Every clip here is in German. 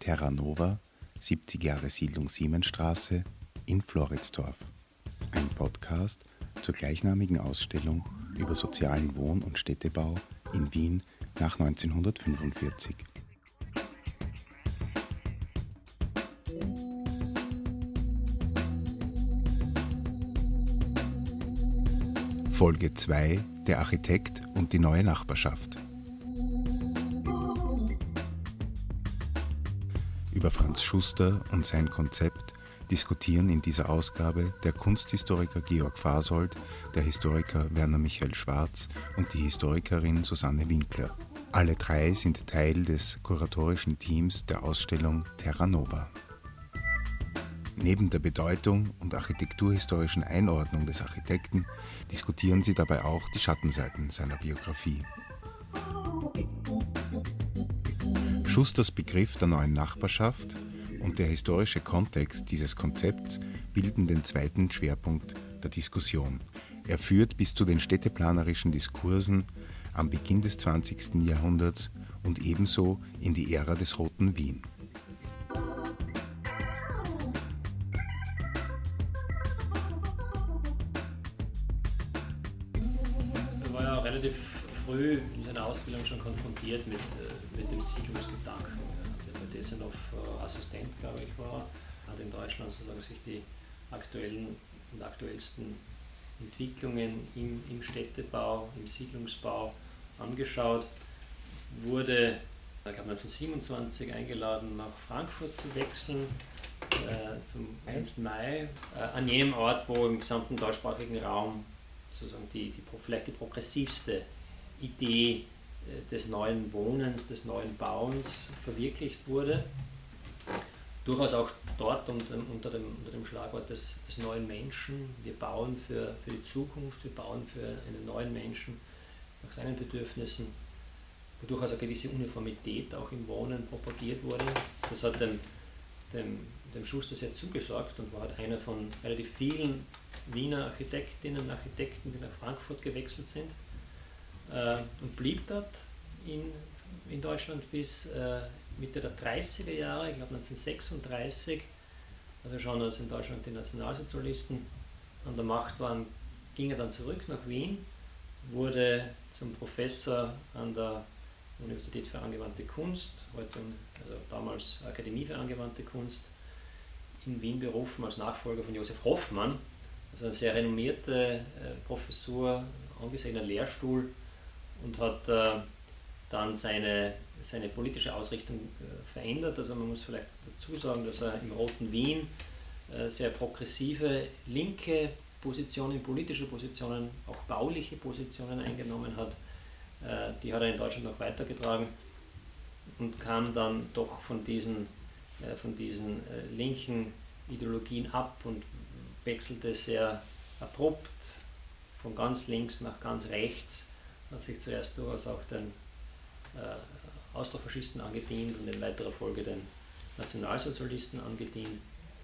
Terra Nova, 70 Jahre Siedlung Siemensstraße in Floridsdorf. Ein Podcast zur gleichnamigen Ausstellung über sozialen Wohn- und Städtebau in Wien nach 1945. Folge 2: Der Architekt und die neue Nachbarschaft. Über Franz Schuster und sein Konzept diskutieren in dieser Ausgabe der Kunsthistoriker Georg Fasold, der Historiker Werner Michael Schwarz und die Historikerin Susanne Winkler. Alle drei sind Teil des kuratorischen Teams der Ausstellung Terra Nova. Neben der Bedeutung und architekturhistorischen Einordnung des Architekten diskutieren sie dabei auch die Schattenseiten seiner Biografie. Schusters Begriff der neuen Nachbarschaft und der historische Kontext dieses Konzepts bilden den zweiten Schwerpunkt der Diskussion. Er führt bis zu den städteplanerischen Diskursen am Beginn des 20. Jahrhunderts und ebenso in die Ära des Roten Wien. Er war ja relativ früh in seiner Ausbildung schon konfrontiert mit dem Siedlungsgedanken. Der Desenhoff Assistent, glaube ich, war, hat in Deutschland sozusagen sich die aktuellen und aktuellsten Entwicklungen im Städtebau, im Siedlungsbau angeschaut, wurde, ich glaube 1927 eingeladen, nach Frankfurt zu wechseln, zum 1. Mai, an jenem Ort, wo im gesamten deutschsprachigen Raum sozusagen vielleicht die progressivste Idee des neuen Wohnens, des neuen Bauens verwirklicht wurde. Durchaus auch dort unter dem Schlagwort des neuen Menschen. Wir bauen für die Zukunft, wir bauen für einen neuen Menschen nach seinen Bedürfnissen, wo durchaus eine gewisse Uniformität auch im Wohnen propagiert wurde. Das hat dem Schuster sehr zugesagt und war halt einer von relativ vielen Wiener Architektinnen und Architekten, die nach Frankfurt gewechselt sind. Und blieb dort in Deutschland bis Mitte der 30er Jahre, ich glaube 1936, also schon als in Deutschland die Nationalsozialisten an der Macht waren, ging er dann zurück nach Wien, wurde zum Professor an der Universität für angewandte Kunst, also damals Akademie für angewandte Kunst, in Wien berufen als Nachfolger von Josef Hoffmann, also eine sehr renommierte Professur, angesehener Lehrstuhl, und hat dann seine politische Ausrichtung verändert. Also man muss vielleicht dazu sagen, dass er im Roten Wien sehr progressive linke Positionen, politische Positionen, auch bauliche Positionen eingenommen hat. Die hat er in Deutschland noch weitergetragen und kam dann doch von diesen linken Ideologien ab und wechselte sehr abrupt von ganz links nach ganz rechts, hat sich zuerst durchaus auch den Austrofaschisten angedient und in weiterer Folge den Nationalsozialisten angedient,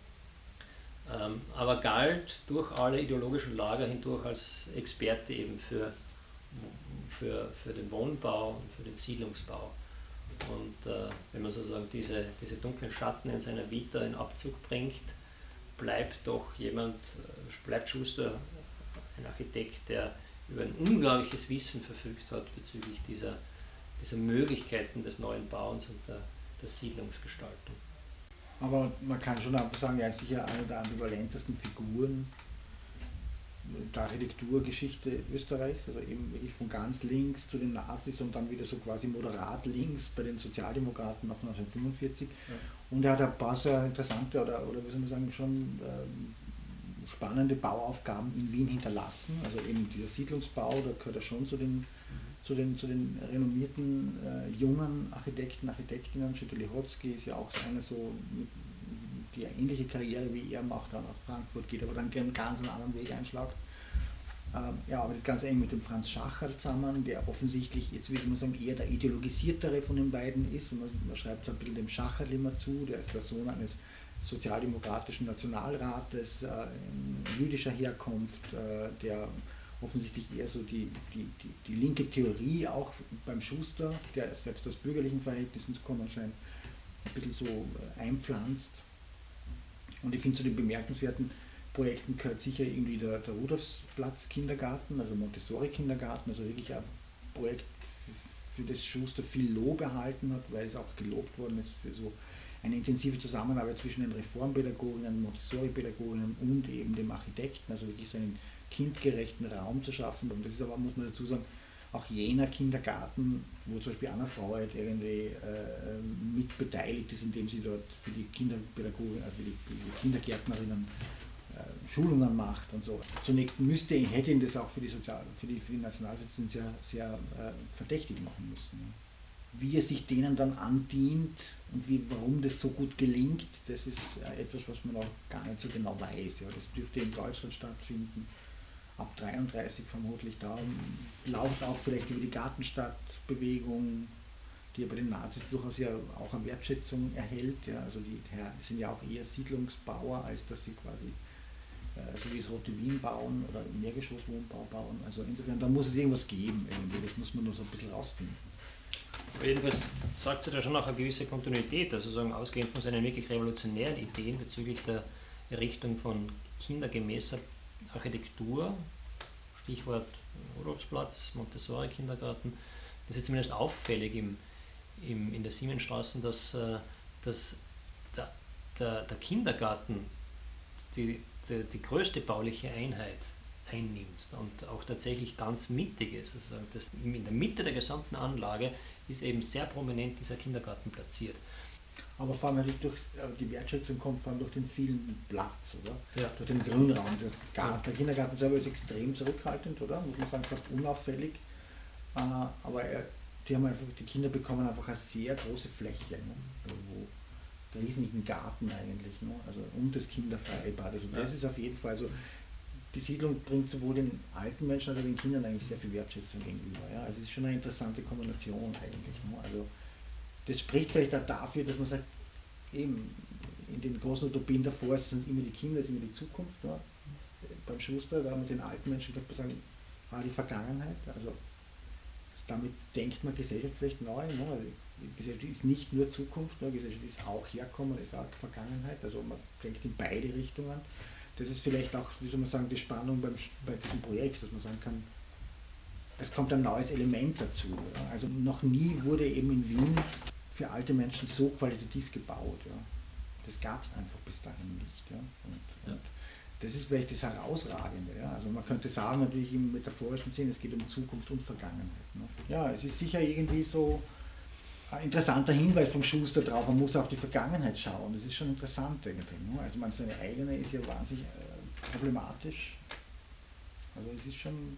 aber galt durch alle ideologischen Lager hindurch als Experte eben für den Wohnbau und für den Siedlungsbau. Und wenn man sozusagen diese dunklen Schatten in seiner Vita in Abzug bringt, bleibt Schuster ein Architekt, der über ein unglaubliches Wissen verfügt hat bezüglich dieser Möglichkeiten des neuen Bauens und der Siedlungsgestaltung. Aber man kann schon einfach sagen, er ist sicher eine der ambivalentesten Figuren der Architekturgeschichte Österreichs, also eben wirklich von ganz links zu den Nazis und dann wieder so quasi moderat links bei den Sozialdemokraten nach 1945. Ja. Und er hat ein paar sehr interessante oder wie soll man sagen, schon spannende Bauaufgaben in Wien hinterlassen. Also eben dieser Siedlungsbau, da gehört er schon zu den renommierten jungen Architektinnen. Schütte-Lihotzky ist ja auch einer so, die eine ähnliche Karriere wie er macht, dann nach Frankfurt geht, aber dann einen ganz anderen Weg einschlägt. Er arbeitet ganz eng mit dem Franz Schacherl zusammen, der offensichtlich, jetzt würde man sagen, eher der ideologisiertere von den beiden ist. Und man schreibt ein bisschen dem Schacherl immer zu, der ist der Sohn eines sozialdemokratischen Nationalrates, jüdischer Herkunft, der offensichtlich eher so die linke Theorie auch beim Schuster, der selbst aus bürgerlichen Verhältnissen zu kommen scheint, ein bisschen so einpflanzt. Und ich finde, zu den bemerkenswerten Projekten gehört sicher irgendwie der Rudolfsplatz-Kindergarten, also Montessori-Kindergarten, also wirklich ein Projekt, für das Schuster viel Lob erhalten hat, weil es auch gelobt worden ist für so eine intensive Zusammenarbeit zwischen den Reformpädagoginnen, Montessori-Pädagoginnen und eben dem Architekten, also wirklich so einen kindgerechten Raum zu schaffen. Und das ist aber, muss man dazu sagen, auch jener Kindergarten, wo zum Beispiel Anna Freud irgendwie mit beteiligt ist, indem sie dort für die Kinderpädagogen, für die Kindergärtnerinnen Schulungen macht und so. Zunächst hätte ihn das auch für die Nationalsozialisten sehr verdächtig machen müssen. Wie er sich denen dann andient und warum das so gut gelingt, das ist etwas, was man auch gar nicht so genau weiß. Ja. Das dürfte in Deutschland stattfinden, ab 1933 vermutlich. Da läuft auch vielleicht über die Gartenstadtbewegung, die ja bei den Nazis durchaus ja auch eine Wertschätzung erhält. Ja. Also die sind ja auch eher Siedlungsbauer, als dass sie quasi so wie das Rote Wien bauen oder Mehrgeschosswohnbau bauen. Also insofern, da muss es irgendwas geben irgendwie. Das muss man nur so ein bisschen rausfinden. Aber jedenfalls sagt sich da schon auch eine gewisse Kontinuität, also sagen, ausgehend von seinen wirklich revolutionären Ideen bezüglich der Errichtung von kindergemäßer Architektur, Stichwort Rudolfsplatz, Montessori-Kindergarten, das ist zumindest auffällig in der Siemensstraße, dass der Kindergarten die größte bauliche Einheit einnimmt und auch tatsächlich ganz mittig ist. Also in der Mitte der gesamten Anlage ist eben sehr prominent dieser Kindergarten platziert. Aber vor allem natürlich die Wertschätzung kommt vor allem durch den vielen Platz, oder? Ja. Durch den Grünraum. Der Kindergarten selber ist extrem zurückhaltend, oder? Muss man sagen, fast unauffällig. Aber die Kinder bekommen einfach eine sehr große Fläche, ne? Wo riesigen Garten eigentlich, ne? Also und das Kinderfreibad. Also das ist auf jeden Fall so. Die Siedlung bringt sowohl den alten Menschen als auch den Kindern eigentlich sehr viel Wertschätzung gegenüber. Ja? Also es ist schon eine interessante Kombination eigentlich. Ne? Also das spricht vielleicht auch dafür, dass man sagt, eben in den großen Utopien davor sind es immer die Kinder, es ist immer die Zukunft. Ja? Beim Schuster, da mit den alten Menschen kann man sagen, die Vergangenheit. Also damit denkt man Gesellschaft vielleicht neu. Ne? Also die Gesellschaft ist nicht nur Zukunft, ne? Die Gesellschaft ist auch Herkommen, ist auch Vergangenheit. Also man denkt in beide Richtungen. Das ist vielleicht auch, wie soll man sagen, die Spannung bei diesem Projekt, dass man sagen kann, es kommt ein neues Element dazu. Ja? Also noch nie wurde eben in Wien für alte Menschen so qualitativ gebaut. Ja? Das gab es einfach bis dahin nicht. Ja? Und das ist vielleicht das Herausragende. Ja? Also man könnte sagen, natürlich im metaphorischen Sinn, es geht um Zukunft und Vergangenheit. Ne? Ja, es ist sicher irgendwie so ein interessanter Hinweis vom Schuster drauf, man muss auf die Vergangenheit schauen, das ist schon interessant irgendwie. Ne? Also seine eigene ist ja wahnsinnig problematisch, also es ist schon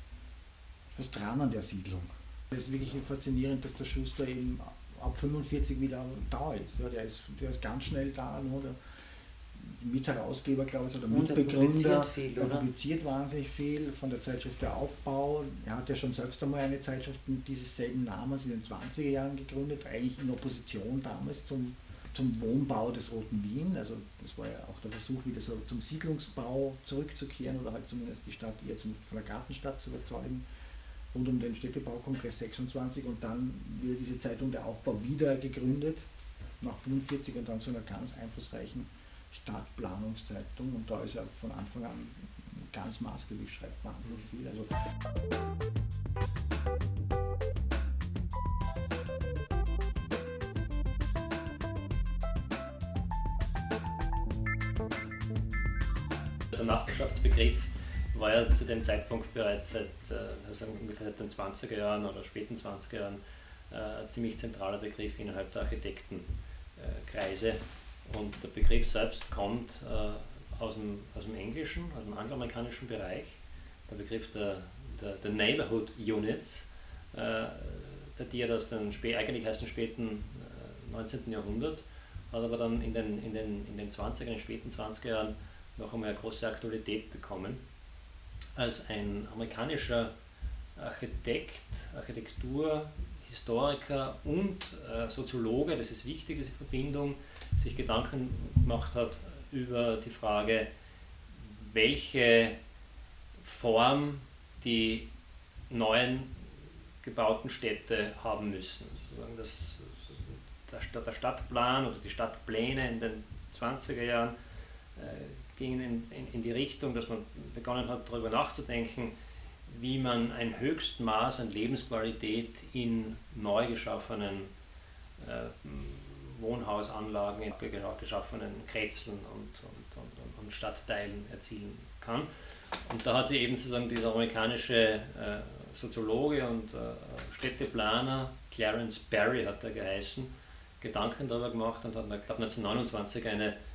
was dran an der Siedlung. Es ist wirklich faszinierend, dass der Schuster eben ab 45 wieder da ist. Ja? Der ist ganz schnell da, ne? Der Mitherausgeber, glaube ich, oder Mitbegründer, er publiziert wahnsinnig viel von der Zeitschrift Der Aufbau. Er hat ja schon selbst einmal eine Zeitschrift mit dieses selben Namens in den 20er Jahren gegründet, eigentlich in Opposition damals zum Wohnbau des Roten Wien. Also das war ja auch der Versuch, wieder so zum Siedlungsbau zurückzukehren oder halt zumindest die Stadt eher von der Gartenstadt zu überzeugen, rund um den Städtebaukongress 26. Und dann wird diese Zeitung Der Aufbau wieder gegründet, nach 45 und dann zu einer ganz einflussreichen Stadtplanungszeitung, und da ist er von Anfang an ganz maßgeblich, schreibt wahnsinnig viel. Also der Nachbarschaftsbegriff war ja zu dem Zeitpunkt bereits seit ungefähr seit den 20er Jahren oder späten 20er Jahren ein ziemlich zentraler Begriff innerhalb der Architektenkreise. Und der Begriff selbst kommt aus dem Englischen, aus dem angloamerikanischen Bereich. Der Begriff der Neighborhood Units datiert aus den eigentlich aus dem späten 19. Jahrhundert, hat aber dann in den 20er, in den späten 20er Jahren noch einmal eine große Aktualität bekommen, als ein amerikanischer Architekt, Architekturhistoriker und Soziologe, das ist wichtig, diese Verbindung, sich Gedanken gemacht hat über die Frage, welche Form die neuen gebauten Städte haben müssen. der Stadtplan oder die Stadtpläne in den 20er Jahren gingen in die Richtung, dass man begonnen hat, darüber nachzudenken, wie man ein Höchstmaß an Lebensqualität in neu geschaffenen Wohnhausanlagen, geschaffenen Kretzeln und Stadtteilen erzielen kann. Und da hat sich eben sozusagen dieser amerikanische Soziologe und Städteplaner, Clarence Perry hat er geheißen, Gedanken darüber gemacht und hat, ich glaube 1929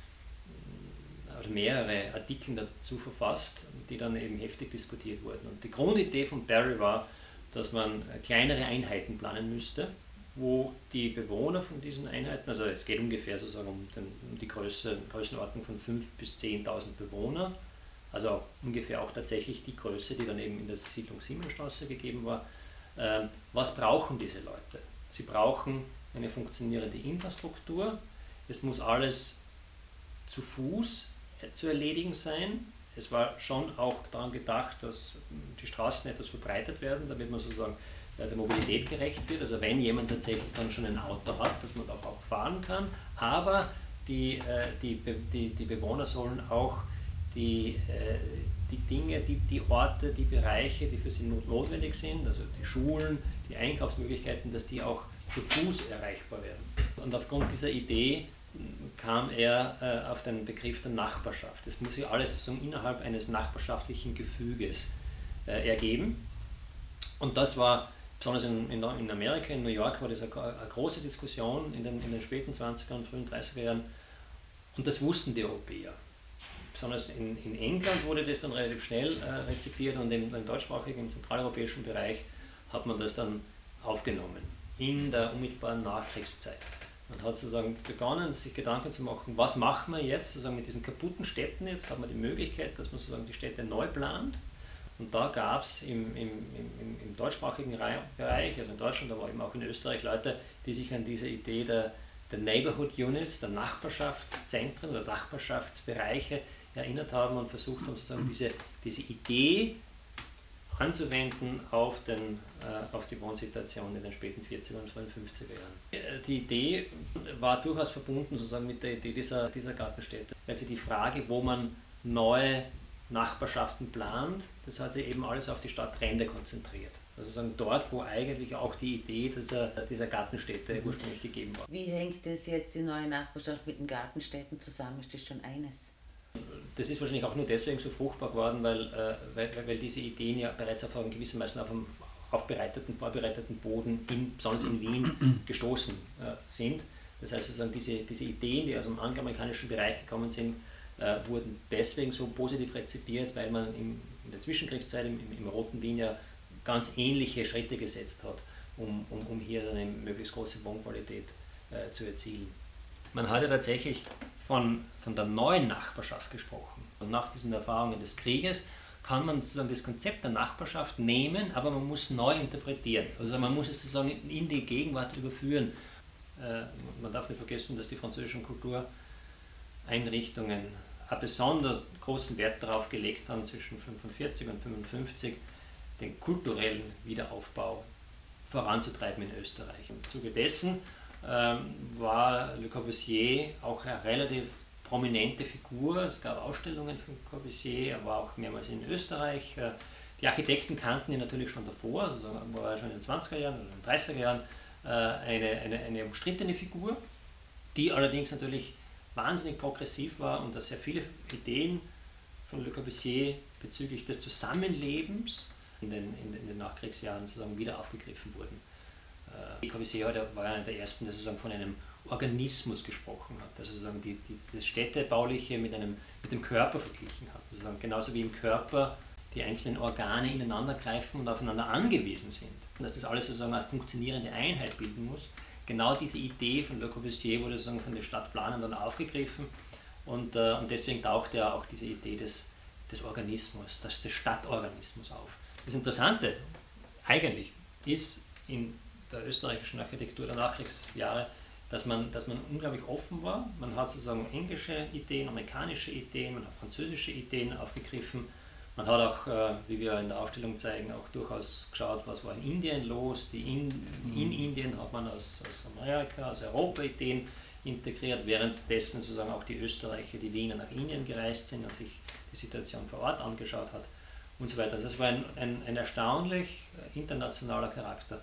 mehrere Artikel dazu verfasst, die dann eben heftig diskutiert wurden. Und die Grundidee von Perry war, dass man kleinere Einheiten planen müsste, wo die Bewohner von diesen Einheiten, also es geht ungefähr sozusagen um die Größenordnung von 5.000 bis 10.000 Bewohner, also ungefähr auch tatsächlich die Größe, die dann eben in der Siedlung Siemensstraße gegeben war. Was brauchen diese Leute? Sie brauchen eine funktionierende Infrastruktur, es muss alles zu Fuß zu erledigen sein. Es war schon auch daran gedacht, dass die Straßen etwas verbreitet werden, damit man sozusagen der Mobilität gerecht wird. Also wenn jemand tatsächlich dann schon ein Auto hat, dass man auch fahren kann. Aber die Bewohner sollen auch die Dinge, die Orte, die Bereiche, die für sie notwendig sind, also die Schulen, die Einkaufsmöglichkeiten, dass die auch zu Fuß erreichbar werden. Und aufgrund dieser Idee kam er auf den Begriff der Nachbarschaft. Das muss sich alles sozusagen innerhalb eines nachbarschaftlichen Gefüges ergeben. Und das war, besonders in Amerika, in New York, war das eine große Diskussion in den späten 20er und frühen 30er Jahren. Und das wussten die Europäer. Besonders in England wurde das dann relativ schnell rezipiert und im deutschsprachigen, im zentraleuropäischen Bereich hat man das dann aufgenommen in der unmittelbaren Nachkriegszeit. Man hat sozusagen begonnen, sich Gedanken zu machen, was machen wir jetzt sozusagen mit diesen kaputten Städten. Jetzt hat man die Möglichkeit, dass man sozusagen die Städte neu plant. Und da gab es im deutschsprachigen Bereich, also in Deutschland, aber eben auch in Österreich, Leute, die sich an diese Idee der Neighborhood Units, der Nachbarschaftszentren oder Nachbarschaftsbereiche erinnert haben und versucht haben, sozusagen diese Idee anzuwenden auf die Wohnsituation in den späten 40er und frühen 50er Jahren. Die Idee war durchaus verbunden sozusagen mit der Idee dieser Gartenstädte. Also die Frage, wo man neue Nachbarschaften plant, das hat sich eben alles auf die Stadtränder konzentriert. Also sozusagen dort, wo eigentlich auch die Idee dieser Gartenstädte ursprünglich gegeben war. Wie hängt das jetzt, die neue Nachbarschaft, mit den Gartenstädten zusammen? Ist das schon eines? Das ist wahrscheinlich auch nur deswegen so fruchtbar geworden, weil diese Ideen ja bereits auf einem gewissermaßen auf einem vorbereiteten Boden, besonders in Wien, gestoßen sind. Das heißt sozusagen diese Ideen, die aus dem angloamerikanischen Bereich gekommen sind, wurden deswegen so positiv rezipiert, weil man in der Zwischenkriegszeit im Roten Wien ja ganz ähnliche Schritte gesetzt hat, um hier eine möglichst große Wohnqualität zu erzielen. Man hat ja tatsächlich von der neuen Nachbarschaft gesprochen. Und nach diesen Erfahrungen des Krieges kann man sozusagen das Konzept der Nachbarschaft nehmen, aber man muss neu interpretieren. Also man muss es sozusagen in die Gegenwart überführen. Man darf nicht vergessen, dass die französischen Kultureinrichtungen einen besonders großen Wert darauf gelegt haben, zwischen 1945 und 1955 den kulturellen Wiederaufbau voranzutreiben in Österreich. Im Zuge dessen war Le Corbusier auch eine relativ prominente Figur. Es gab Ausstellungen von Corbusier, er war auch mehrmals in Österreich. Die Architekten kannten ihn natürlich schon davor, also war er schon in den 20er Jahren oder in den 30er Jahren eine umstrittene Figur, die allerdings natürlich wahnsinnig progressiv war und dass sehr viele Ideen von Le Corbusier bezüglich des Zusammenlebens in den Nachkriegsjahren sozusagen wieder aufgegriffen wurden. Le Corbusier war einer der ersten, der sozusagen von einem Organismus gesprochen hat, also sozusagen das Städtebauliche mit dem Körper verglichen hat. Sozusagen genauso wie im Körper die einzelnen Organe ineinander greifen und aufeinander angewiesen sind. Dass das alles sozusagen eine funktionierende Einheit bilden muss. Genau diese Idee von Le Corbusier wurde sozusagen von den Stadtplanern dann aufgegriffen und deswegen tauchte ja auch diese Idee des Organismus, des Stadtorganismus auf. Das Interessante eigentlich ist in der österreichischen Architektur der Nachkriegsjahre, dass man unglaublich offen war. Man hat sozusagen englische Ideen, amerikanische Ideen, man hat französische Ideen aufgegriffen Man hat auch, wie wir in der Ausstellung zeigen, auch durchaus geschaut, was war in Indien los. In Indien hat man aus Amerika, aus Europa Ideen integriert, währenddessen sozusagen auch die Österreicher, die Wiener nach Indien gereist sind und sich die Situation vor Ort angeschaut hat und so weiter. Also es war ein erstaunlich internationaler Charakter.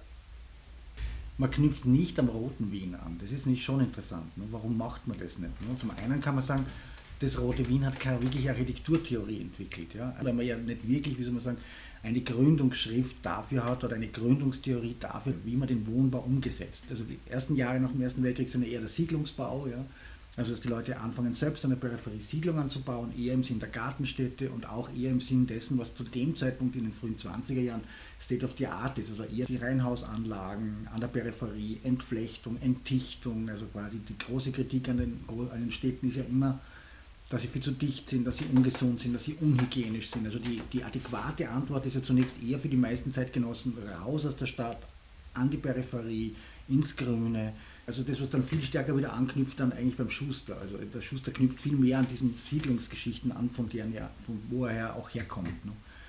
Man knüpft nicht am Roten Wien an. Das ist nicht schon interessant. Ne? Warum macht man das nicht? Ne? Zum einen kann man sagen, das Rote Wien hat keine wirkliche Architekturtheorie entwickelt. Ja? Weil man ja nicht wirklich, wie soll man sagen, eine Gründungsschrift dafür hat oder eine Gründungstheorie dafür, wie man den Wohnbau umgesetzt. Also die ersten Jahre nach dem Ersten Weltkrieg sind ja eher der Siedlungsbau, ja? Also dass die Leute anfangen selbst an der Peripherie Siedlungen zu bauen, eher im Sinn der Gartenstädte und auch eher im Sinn dessen, was zu dem Zeitpunkt in den frühen 20er Jahren State of the Art ist, also eher die Reihenhausanlagen an der Peripherie, Entflechtung, Entdichtung, also quasi die große Kritik an den Städten ist ja immer, dass sie viel zu dicht sind, dass sie ungesund sind, dass sie unhygienisch sind. Also die adäquate Antwort ist ja zunächst eher für die meisten Zeitgenossen raus aus der Stadt, an die Peripherie, ins Grüne. Also das, was dann viel stärker wieder anknüpft, dann eigentlich beim Schuster. Also der Schuster knüpft viel mehr an diesen Siedlungsgeschichten an, von wo er auch herkommt. Ne?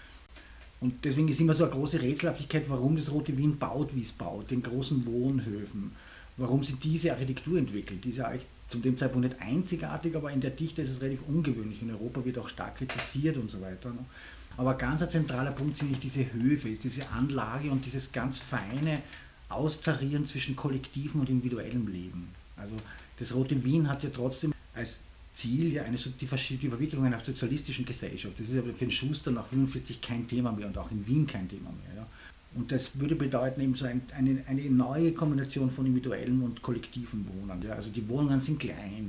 Und deswegen ist immer so eine große Rätselhaftigkeit, warum das Rote Wien baut, wie es baut, den großen Wohnhöfen, warum sie diese Architektur entwickelt. Die ist ja eigentlich zu dem Zeitpunkt nicht einzigartig, aber in der Dichte ist es relativ ungewöhnlich. In Europa wird auch stark kritisiert und so weiter. Ne? Aber ganz ein zentraler Punkt sind nicht diese Höfe, ist diese Anlage und dieses ganz feine Austarieren zwischen kollektivem und individuellem Leben. Also das Rote Wien hat ja trotzdem als Ziel ja die Verwicklung einer sozialistischen Gesellschaft. Das ist aber für den Schuster nach 1945 kein Thema mehr und auch in Wien kein Thema mehr. Ja. Und das würde bedeuten eben so eine neue Kombination von individuellem und kollektivem Wohnen. Ja. Also die Wohnungen sind klein,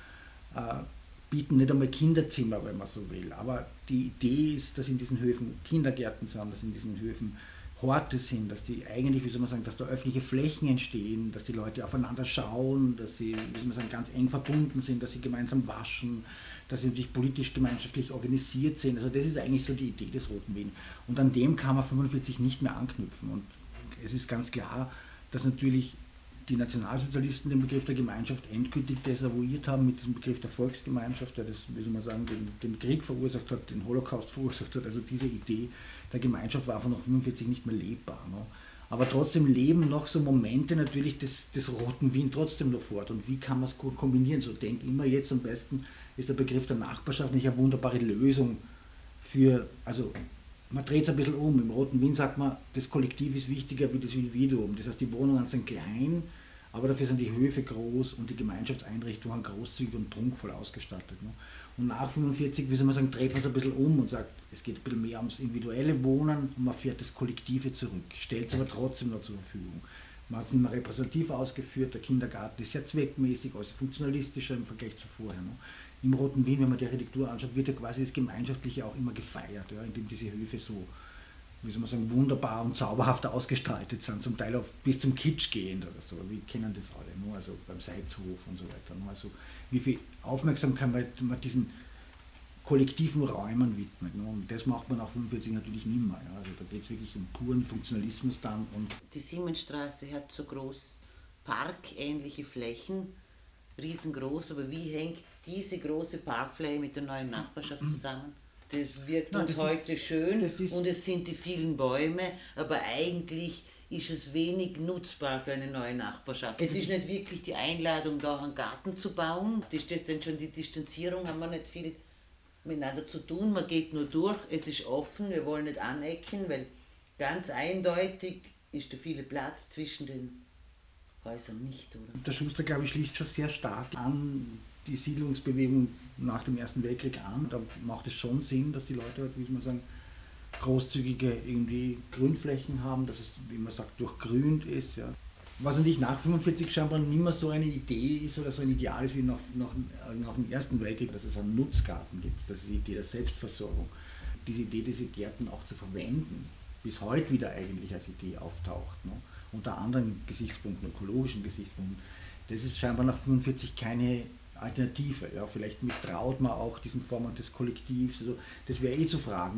ja, bieten nicht einmal Kinderzimmer, wenn man so will. Aber die Idee ist, dass in diesen Höfen Kindergärten sind, dass in diesen Höfen Horte sind, dass die eigentlich, wie soll man sagen, dass da öffentliche Flächen entstehen, dass die Leute aufeinander schauen, dass sie, wie soll man sagen, ganz eng verbunden sind, dass sie gemeinsam waschen, dass sie natürlich politisch gemeinschaftlich organisiert sind. Also das ist eigentlich so die Idee des Roten Wien. Und an dem kann man 1945 nicht mehr anknüpfen. Und es ist ganz klar, dass natürlich die Nationalsozialisten den Begriff der Gemeinschaft endgültig desavouiert haben mit diesem Begriff der Volksgemeinschaft, der das, wie soll man sagen, den Krieg verursacht hat, den Holocaust verursacht hat. Also diese Idee der Gemeinschaft war von 1945 nicht mehr lebbar. Ne? Aber trotzdem leben noch so Momente natürlich des Roten Wien trotzdem noch fort. Und wie kann man es gut kombinieren? So denke immer jetzt am besten ist der Begriff der Nachbarschaft nicht eine wunderbare Lösung für, also man dreht es ein bisschen um. Im Roten Wien sagt man, das Kollektiv ist wichtiger wie das Individuum. Das heißt, die Wohnungen sind klein, aber dafür sind die Höfe groß und die Gemeinschaftseinrichtungen großzügig und prunkvoll ausgestattet. Ne? Und nach 1945, wie soll man sagen, dreht man es ein bisschen um und sagt, es geht ein bisschen mehr ums individuelle Wohnen und man fährt das Kollektive zurück, stellt es aber trotzdem noch zur Verfügung. Man hat es nicht mehr repräsentativ ausgeführt, der Kindergarten ist sehr zweckmäßig, also funktionalistischer im Vergleich zu vorher. Ne? Im Roten Wien, wenn man die Architektur anschaut, wird ja quasi das Gemeinschaftliche auch immer gefeiert, ja, indem diese Höfe so, wie soll man sagen, wunderbar und zauberhaft ausgestaltet sind, zum Teil auch bis zum Kitsch gehend oder so. Wir kennen das alle, ne? Also beim Seizhof und so weiter. Ne? Also wie viel Aufmerksamkeit man diesen kollektiven Räumen widmet. Ne? Und das macht man nach 1945 natürlich nicht mehr. Ja? Also da geht es wirklich um puren Funktionalismus dann. Und die Siemensstraße hat so groß parkähnliche Flächen, riesengroß, aber wie hängt diese große Parkfläche mit der neuen Nachbarschaft zusammen? Das wirkt uns heute schön und es sind die vielen Bäume, aber eigentlich ist es wenig nutzbar für eine neue Nachbarschaft. Es ist nicht wirklich die Einladung, da einen Garten zu bauen. Ist das denn schon die Distanzierung? Haben wir nicht viel miteinander zu tun. Man geht nur durch, es ist offen, wir wollen nicht anecken, weil ganz eindeutig ist da viel Platz zwischen den Häusern nicht, oder? Der Schuster, glaube ich, schließt schon sehr stark an die Siedlungsbewegung nach dem Ersten Weltkrieg an. Da macht es schon Sinn, dass die Leute, wie soll man sagen, großzügige irgendwie Grünflächen haben, dass es, wie man sagt, durchgrünt ist. Ja. Was natürlich nach 1945 scheinbar nicht mehr so eine Idee ist oder so ein Ideal ist wie nach dem Ersten Weltkrieg, dass es einen Nutzgarten gibt, das ist die Idee der Selbstversorgung. Diese Idee, diese Gärten auch zu verwenden, bis heute wieder eigentlich als Idee auftaucht, ne? Unter anderen Gesichtspunkten, ökologischen Gesichtspunkten, das ist scheinbar nach 1945 keine Alternative. Ja? Vielleicht misstraut man auch diesen Formen des Kollektivs. Also das wäre zu fragen,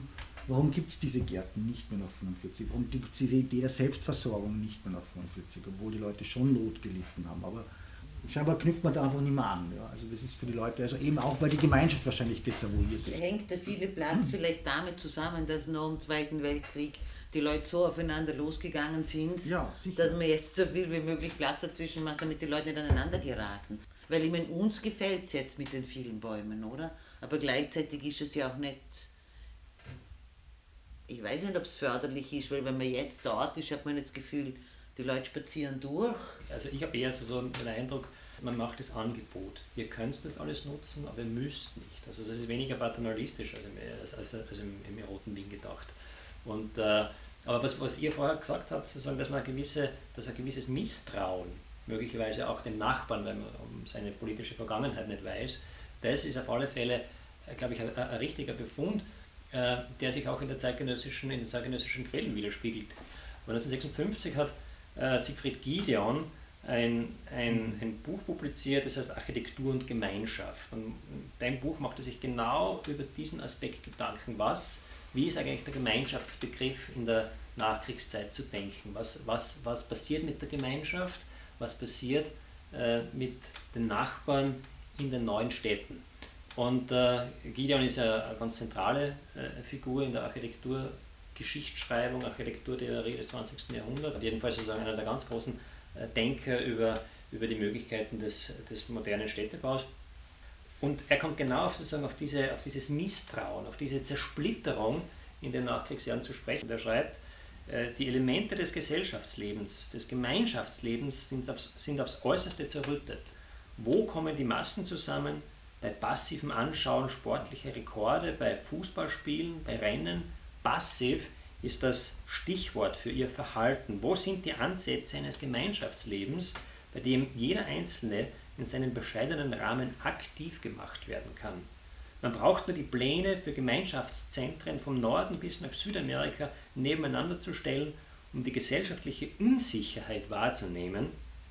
warum gibt es diese Gärten nicht mehr nach 1945? Warum gibt es diese Idee der Selbstversorgung nicht mehr nach 1945, obwohl die Leute schon Not gelitten haben? Aber scheinbar knüpft man da einfach nicht mehr an. Ja. Also das ist für die Leute, also eben auch, weil die Gemeinschaft wahrscheinlich desavouiert ist. Hängt der viele Platz vielleicht damit zusammen, dass nach dem Zweiten Weltkrieg die Leute so aufeinander losgegangen sind, Ja, dass man jetzt so viel wie möglich Platz dazwischen macht, damit die Leute nicht aneinander geraten. Weil ich meine, uns gefällt es jetzt mit den vielen Bäumen, oder? Aber gleichzeitig ist es ja auch nicht, ich weiß nicht, ob es förderlich ist, weil wenn man jetzt dort ist, hat man das Gefühl, die Leute spazieren durch. Also ich habe eher so den Eindruck, man macht das Angebot. Ihr könnt das alles nutzen, aber ihr müsst nicht. Also das ist weniger paternalistisch als im Roten Wien gedacht. Und, aber was ihr vorher gesagt habt, sozusagen, dass ein gewisses Misstrauen, möglicherweise auch den Nachbarn, wenn man um seine politische Vergangenheit nicht weiß, das ist auf alle Fälle, glaube ich, ein richtiger Befund, der sich auch in den zeitgenössischen Quellen widerspiegelt. Aber 1956 hat Siegfried Gideon ein Buch publiziert, das heißt Architektur und Gemeinschaft. Und in dem Buch macht er sich genau über diesen Aspekt Gedanken, wie ist eigentlich der Gemeinschaftsbegriff in der Nachkriegszeit zu denken? Was passiert mit der Gemeinschaft? Was passiert mit den Nachbarn in den neuen Städten? Und Gideon ist ja eine ganz zentrale Figur in der Architekturgeschichtsschreibung, Architekturtheorie des 20. Jahrhunderts. Jedenfalls sozusagen einer der ganz großen Denker über die Möglichkeiten des modernen Städtebaus. Und er kommt genau auf dieses Misstrauen, auf diese Zersplitterung in den Nachkriegsjahren zu sprechen. Und er schreibt, die Elemente des Gesellschaftslebens, des Gemeinschaftslebens sind aufs Äußerste zerrüttet. Wo kommen die Massen zusammen? Bei passivem Anschauen sportlicher Rekorde, bei Fußballspielen, bei Rennen. Passiv ist das Stichwort für ihr Verhalten. Wo sind die Ansätze eines Gemeinschaftslebens, bei dem jeder Einzelne in seinem bescheidenen Rahmen aktiv gemacht werden kann? Man braucht nur die Pläne für Gemeinschaftszentren vom Norden bis nach Südamerika nebeneinander zu stellen, um die gesellschaftliche Unsicherheit wahrzunehmen,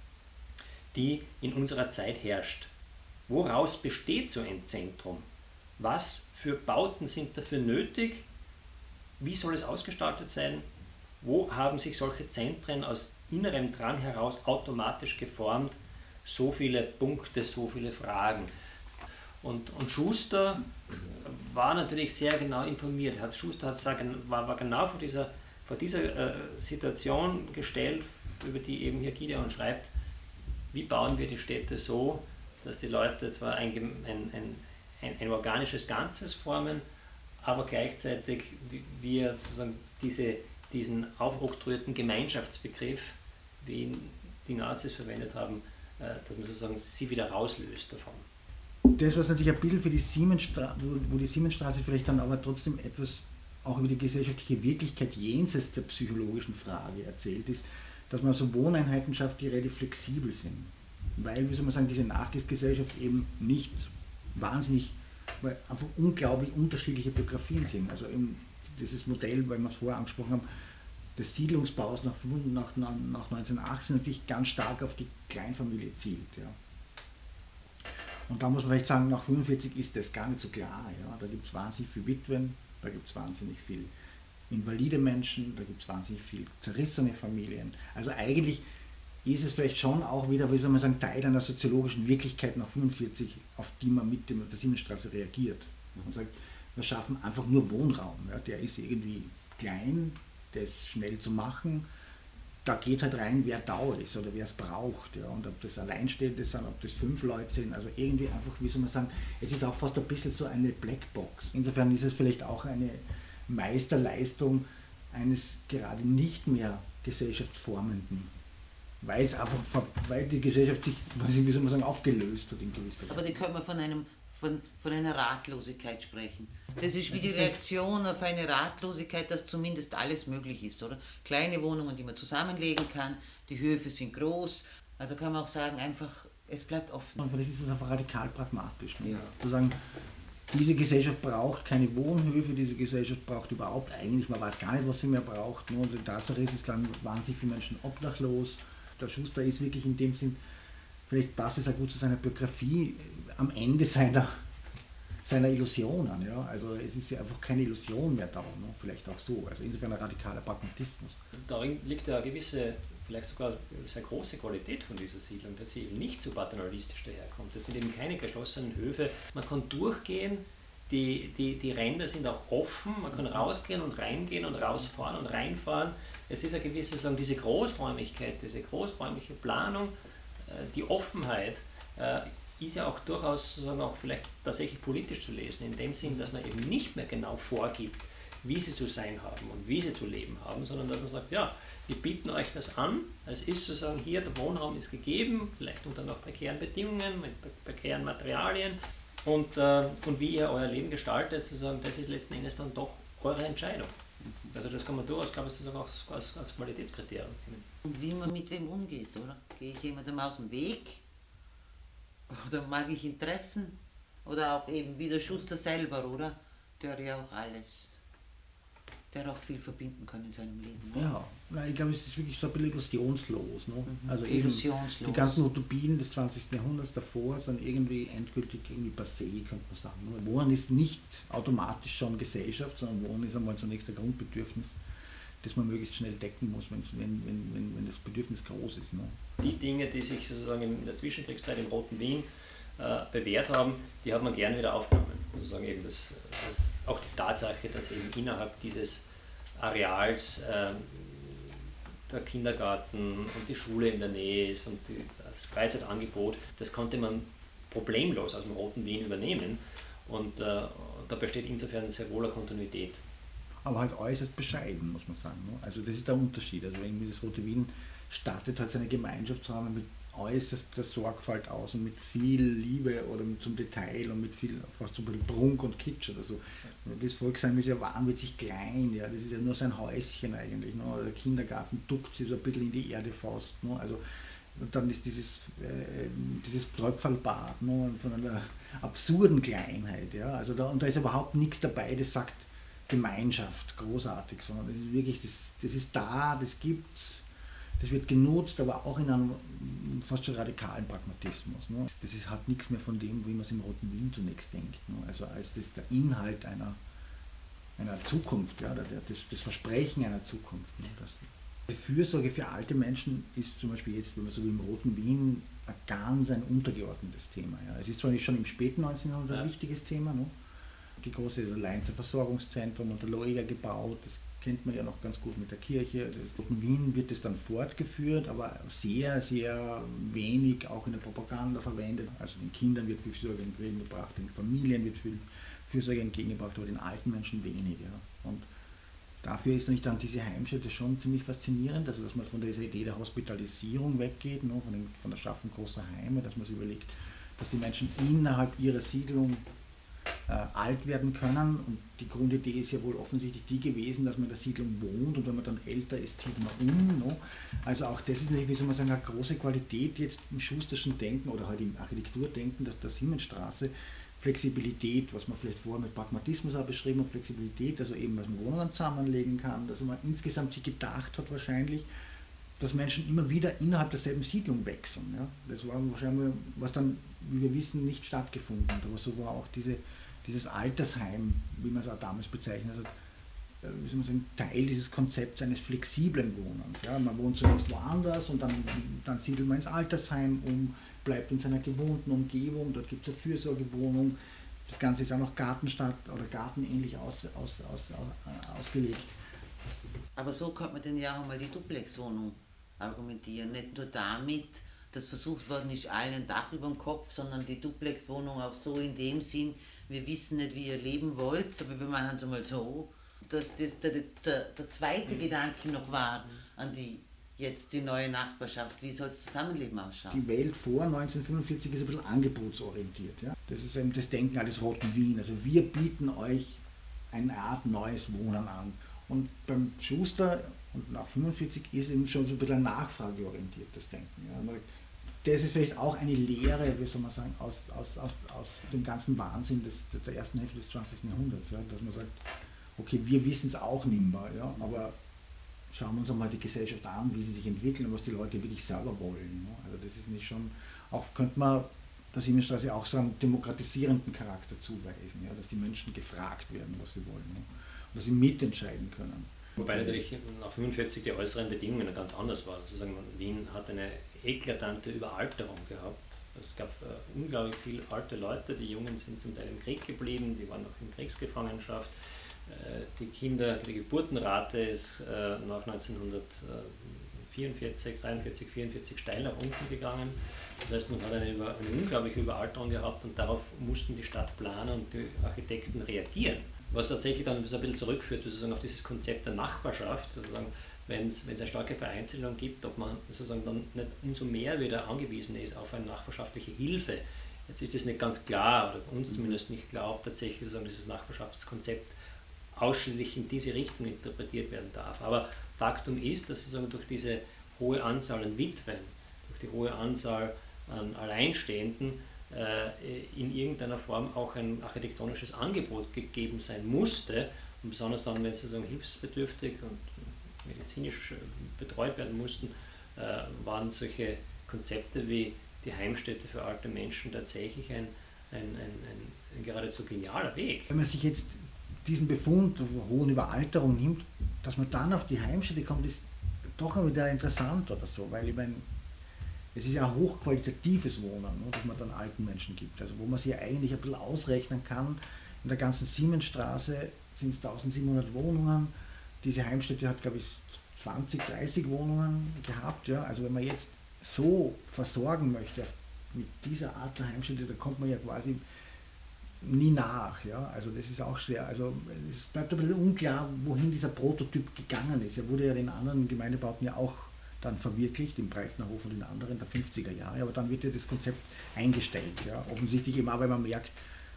die in unserer Zeit herrscht. Woraus besteht so ein Zentrum? Was für Bauten sind dafür nötig? Wie soll es ausgestaltet sein? Wo haben sich solche Zentren aus innerem Drang heraus automatisch geformt? So viele Punkte, so viele Fragen. Und Schuster war natürlich sehr genau informiert. Schuster war genau vor dieser Situation gestellt, über die eben hier Gideon schreibt, wie bauen wir die Städte so, dass die Leute zwar ein organisches Ganzes formen, aber gleichzeitig wir sozusagen diesen aufoktroyierten Gemeinschaftsbegriff, wie ihn die Nazis verwendet haben, dass man sozusagen sie wieder rauslöst davon. Das, was natürlich ein bisschen für die Siemensstraße, wo die Siemensstraße vielleicht dann aber trotzdem etwas auch über die gesellschaftliche Wirklichkeit jenseits der psychologischen Frage erzählt, ist, dass man so Wohneinheiten schafft, die relativ flexibel sind. Weil, wie soll man sagen, diese Nachkriegsgesellschaft eben nicht wahnsinnig, weil einfach unglaublich unterschiedliche Biografien sind. Also eben dieses Modell, weil wir es vorher angesprochen haben, des Siedlungsbaus nach 1918 natürlich ganz stark auf die Kleinfamilie zielt. Ja. Und da muss man vielleicht sagen, nach 1945 ist das gar nicht so klar. Ja. Da gibt es wahnsinnig viele Witwen, da gibt es wahnsinnig viele invalide Menschen, da gibt es wahnsinnig viele zerrissene Familien. Also eigentlich ist es vielleicht schon auch wieder, wie soll man sagen, Teil einer soziologischen Wirklichkeit nach 1945, auf die man mit der Siemensstraße reagiert. Man sagt, wir schaffen einfach nur Wohnraum. Ja. Der ist irgendwie klein, der ist schnell zu machen. Da geht halt rein, wer da ist oder wer es braucht. Ja. Und ob das Alleinstehende sind, ob das 5 Leute sind, also irgendwie einfach, wie soll man sagen, es ist auch fast ein bisschen so eine Blackbox. Insofern ist es vielleicht auch eine Meisterleistung eines gerade nicht mehr gesellschaftsformenden, weil die Gesellschaft sich, wie soll man sagen, aufgelöst hat in gewisser Weise. Aber die können wir von einer Ratlosigkeit sprechen. Das ist wie die Reaktion auf eine Ratlosigkeit, dass zumindest alles möglich ist, oder? Kleine Wohnungen, die man zusammenlegen kann, die Höfe sind groß, also kann man auch sagen, einfach, es bleibt offen. Und vielleicht ist es einfach radikal pragmatisch. Ne? Ja. Zu sagen, diese Gesellschaft braucht keine Wohnhöfe, diese Gesellschaft braucht überhaupt eigentlich, man weiß gar nicht, was sie mehr braucht. Nur die Tatsache ist, es dann wahnsinnig viele Menschen obdachlos. Der Schuster ist wirklich in dem Sinn, vielleicht passt es auch gut zu seiner Biografie, am Ende seiner Illusionen. Ja? Also es ist ja einfach keine Illusion mehr da, ne? Vielleicht auch so. Also insofern ein radikaler Pragmatismus. Darin liegt ja eine gewisse vielleicht sogar eine sehr große Qualität von dieser Siedlung, dass sie eben nicht so paternalistisch daherkommt. Das sind eben keine geschlossenen Höfe. Man kann durchgehen, die Ränder sind auch offen, man kann rausgehen und reingehen und rausfahren und reinfahren. Es ist eine gewisse, sagen, diese Großräumigkeit, diese großräumliche Planung, die Offenheit ist ja auch durchaus sozusagen auch vielleicht tatsächlich politisch zu lesen, in dem Sinn, dass man eben nicht mehr genau vorgibt, wie sie zu sein haben und wie sie zu leben haben, sondern dass man sagt, ja, wir bieten euch das an, es ist sozusagen hier, der Wohnraum ist gegeben, vielleicht unter noch prekären Bedingungen, mit prekären Materialien und wie ihr euer Leben gestaltet, sozusagen, das ist letzten Endes dann doch eure Entscheidung. Also das kann man durchaus, glaube ich, sozusagen auch als Qualitätskriterium nehmen. Und wie man mit wem umgeht, oder? Gehe ich jemandem aus dem Weg? Oder mag ich ihn treffen? Oder auch eben wie der Schuster selber, oder? Der ja auch alles, der auch viel verbinden kann in seinem Leben. Oder? Ja, nein, ich glaube, es ist wirklich so ein bisschen illusionslos. Ne? Also Illusionslos. Die ganzen Utopien des 20. Jahrhunderts davor sind irgendwie endgültig passé, könnte man sagen. Wohnen ist nicht automatisch schon Gesellschaft, sondern Wohnen ist einmal zunächst ein Grundbedürfnis, das man möglichst schnell decken muss, wenn das Bedürfnis groß ist. Ne? Die Dinge, die sich sozusagen in der Zwischenkriegszeit im Roten Wien bewährt haben, die hat man gern wieder aufgenommen. Sozusagen eben auch die Tatsache, dass eben innerhalb dieses Areals der Kindergarten und die Schule in der Nähe ist und das Freizeitangebot, das konnte man problemlos aus dem Roten Wien übernehmen und da besteht insofern sehr wohl eine Kontinuität. Aber halt äußerst bescheiden, muss man sagen. Ne? Also das ist der Unterschied. Also irgendwie das Rote Wien startet halt seine Gemeinschaftsräume mit äußerster Sorgfalt aus und mit viel Liebe oder zum Detail und mit viel, fast so ein bisschen Prunk und Kitsch oder so. Das Volksheim ist ja wahnwitzig klein, ja. Das ist ja nur sein Häuschen eigentlich. Ne? Der Kindergarten duckt sich so ein bisschen in die Erde fast. Ne? Also, und dann ist dieses Tröpfelbad, ne? Von einer absurden Kleinheit. Ja? Also und da ist überhaupt nichts dabei, das sagt Gemeinschaft, großartig, sondern das ist wirklich, das ist da, das gibt's. Das wird genutzt, aber auch in einem fast schon radikalen Pragmatismus. Ne? Hat nichts mehr von dem, wie man es im Roten Wien zunächst denkt. Ne? Also als der Inhalt einer Zukunft, ja, das Versprechen einer Zukunft. Ne? Die Fürsorge für alte Menschen ist zum Beispiel jetzt, wenn man so wie im Roten Wien, ein untergeordnetes Thema. Ja? Es ist zwar nicht schon im späten 19. Jahrhundert ein wichtiges Thema, ne? Die große Leinzer Versorgungszentrum unter Loega gebaut, das kennt man ja noch ganz gut mit der Kirche. In Wien wird es dann fortgeführt, aber sehr, sehr wenig auch in der Propaganda verwendet. Also den Kindern wird viel Fürsorge entgegengebracht, den Familien wird viel Fürsorge entgegengebracht, aber den alten Menschen wenig. Ja. Und dafür ist natürlich dann diese Heimstätte schon ziemlich faszinierend, also dass man von dieser Idee der Hospitalisierung weggeht, ne, von der Schaffung großer Heime, dass man sich überlegt, dass die Menschen innerhalb ihrer Siedlung alt werden können, und die Grundidee ist ja wohl offensichtlich die gewesen, dass man in der Siedlung wohnt und wenn man dann älter ist, zieht man um. No? Also auch das ist natürlich, wie soll man sagen, eine große Qualität jetzt im Schusterschen Denken oder halt im Architekturdenken der Siemensstraße. Flexibilität, was man vielleicht vorher mit Pragmatismus auch beschrieben hat, Flexibilität, also eben, dass man Wohnungen zusammenlegen kann, dass man insgesamt sich gedacht hat wahrscheinlich, dass Menschen immer wieder innerhalb derselben Siedlung wechseln. Ja? Das war wahrscheinlich, was dann, wie wir wissen, nicht stattgefunden hat, aber so war auch dieses Altersheim, wie man es auch damals bezeichnet hat, wie soll man sagen, Teil dieses Konzepts eines flexiblen Wohnens. Ja? Man wohnt zunächst woanders und dann siedelt man ins Altersheim um, bleibt in seiner gewohnten Umgebung, dort gibt es eine Fürsorgewohnung. Das Ganze ist auch noch Gartenstadt oder gartenähnlich ausgelegt. Aber so könnte man denn ja auch mal die Duplexwohnung argumentieren. Nicht nur damit, dass versucht worden ist, allen ein Dach über dem Kopf, sondern die Duplexwohnung auch so in dem Sinn, wir wissen nicht, wie ihr leben wollt, aber wir machen es einmal so, dass der zweite Gedanke noch war an die neue Nachbarschaft, wie soll das Zusammenleben ausschauen? Die Welt vor 1945 ist ein bisschen angebotsorientiert. Ja? Das ist eben das Denken eines Roten Wien. Also wir bieten euch eine Art neues Wohnen an. Und beim Schuster und nach 1945 ist eben schon so ein bisschen nachfrageorientiertes Denken. Ja? Das ist vielleicht auch eine Lehre, wie soll man sagen, aus dem ganzen Wahnsinn der ersten Hälfte des 20. Jahrhunderts. Ja? Dass man sagt, okay, wir wissen es auch nicht mehr, ja? Aber schauen wir uns einmal die Gesellschaft an, wie sie sich entwickelt und was die Leute wirklich selber wollen. Ne? Also das ist nicht schon, auch könnte man der Siemensstraße auch so einen demokratisierenden Charakter zuweisen, ja? Dass die Menschen gefragt werden, was sie wollen. Ne? Und dass sie mitentscheiden können. Wobei natürlich nach 1945 die äußeren Bedingungen ganz anders waren. Sozusagen Wien hat eine eklatante Überalterung gehabt. Es gab unglaublich viele alte Leute, die Jungen sind zum Teil im Krieg geblieben, die waren noch in Kriegsgefangenschaft. Die Geburtenrate ist nach 1943, 44 steil nach unten gegangen. Das heißt, man hat eine unglaubliche Überalterung gehabt und darauf mussten die Stadtplaner und die Architekten reagieren. Was tatsächlich dann so ein bisschen zurückführt, sozusagen auf dieses Konzept der Nachbarschaft, sozusagen, wenn es eine starke Vereinzelung gibt, ob man sozusagen dann nicht umso mehr wieder angewiesen ist auf eine nachbarschaftliche Hilfe. Jetzt ist es nicht ganz klar, oder uns zumindest nicht klar, ob tatsächlich sozusagen dieses Nachbarschaftskonzept ausschließlich in diese Richtung interpretiert werden darf. Aber Faktum ist, dass sozusagen durch diese hohe Anzahl an Witwen, durch die hohe Anzahl an Alleinstehenden in irgendeiner Form auch ein architektonisches Angebot gegeben sein musste. Und besonders dann, wenn sie sozusagen hilfsbedürftig und medizinisch betreut werden mussten, waren solche Konzepte wie die Heimstätte für alte Menschen tatsächlich ein geradezu genialer Weg. Wenn man sich jetzt diesen Befund der hohen Überalterung nimmt, dass man dann auf die Heimstätte kommt, ist doch wieder interessant oder so, weil ich meine, es ist ja ein hochqualitatives Wohnen, das man dann alten Menschen gibt, also wo man sich eigentlich ein bisschen ausrechnen kann. In der ganzen Siemensstraße sind es 1700 Wohnungen, diese Heimstätte hat, glaube ich, 20, 30 Wohnungen gehabt. Ja? Also wenn man jetzt so versorgen möchte mit dieser Art der Heimstätte, da kommt man ja quasi nie nach. Ja? Also das ist auch schwer. Also es bleibt ein bisschen unklar, wohin dieser Prototyp gegangen ist. Er wurde ja in anderen Gemeindebauten ja auch dann verwirklicht, im Breitnerhof und in anderen der 50er Jahre, aber dann wird ja das Konzept eingestellt. Ja? Offensichtlich eben auch, weil man merkt,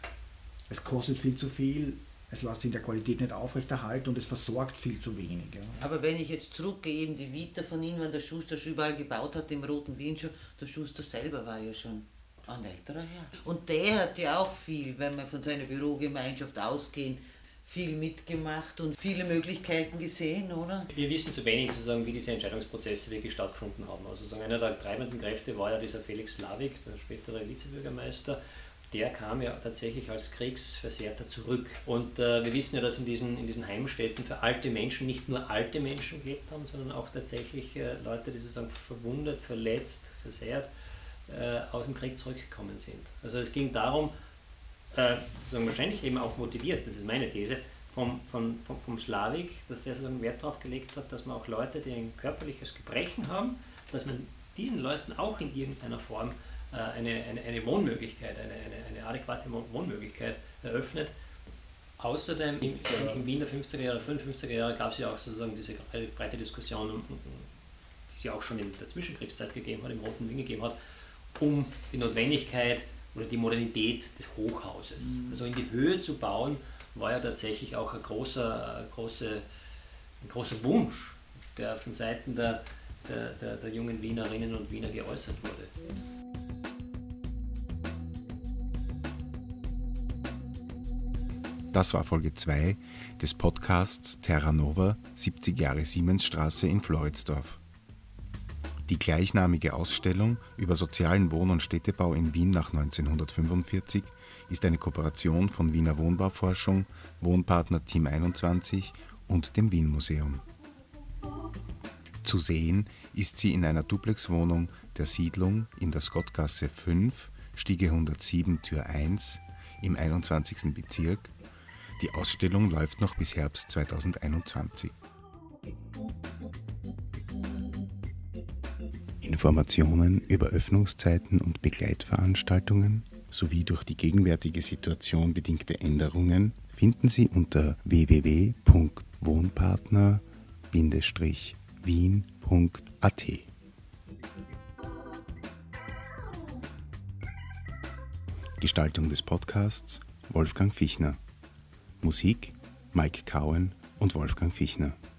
es kostet viel zu viel, es lässt sich in der Qualität nicht aufrechterhalten und es versorgt viel zu wenig. Ja. Aber wenn ich jetzt zurückgehe, eben die Vita von Ihnen, wenn der Schuster schon überall gebaut hat, im Roten Wien schon, der Schuster selber war ja schon ein älterer Herr. Und der hat ja auch viel, wenn wir von seiner Bürogemeinschaft ausgehen, viel mitgemacht und viele Möglichkeiten gesehen, oder? Wir wissen zu wenig, sozusagen, wie diese Entscheidungsprozesse wirklich stattgefunden haben. Also sozusagen einer der treibenden Kräfte war ja dieser Felix Slavik, der spätere Vizebürgermeister. Der kam ja tatsächlich als Kriegsversehrter zurück. Und wir wissen ja, dass in diesen Heimstätten für alte Menschen nicht nur alte Menschen gelebt haben, sondern auch tatsächlich Leute, die sozusagen verwundet, verletzt, versehrt aus dem Krieg zurückgekommen sind. Also es ging darum, sozusagen wahrscheinlich eben auch motiviert, das ist meine These, vom Slavik, dass er sozusagen Wert darauf gelegt hat, dass man auch Leute, die ein körperliches Gebrechen haben, dass man diesen Leuten auch in irgendeiner Form eine Wohnmöglichkeit, eine adäquate Wohnmöglichkeit eröffnet. Außerdem im Wien der 50er Jahre, 55er Jahre gab es ja auch sozusagen diese relativ breite Diskussion, die es ja auch schon in der Zwischenkriegszeit gegeben hat, im Roten Wien gegeben hat, um die Notwendigkeit oder die Modernität des Hochhauses. Also in die Höhe zu bauen, war ja tatsächlich auch ein großer Wunsch, der von Seiten der jungen Wienerinnen und Wiener geäußert wurde. Das war Folge 2 des Podcasts Terra Nova 70 Jahre Siemensstraße in Floridsdorf. Die gleichnamige Ausstellung über sozialen Wohn- und Städtebau in Wien nach 1945 ist eine Kooperation von Wiener Wohnbauforschung, Wohnpartner Team 21 und dem Wien-Museum. Zu sehen ist sie in einer Duplexwohnung der Siedlung in der Skottgasse 5, Stiege 107, Tür 1 im 21. Bezirk. Die Ausstellung läuft noch bis Herbst 2021. Informationen über Öffnungszeiten und Begleitveranstaltungen sowie durch die gegenwärtige Situation bedingte Änderungen finden Sie unter www.wohnpartner-wien.at. Gestaltung des Podcasts Wolfgang Fichner. Musik Mike Cowan und Wolfgang Fichner.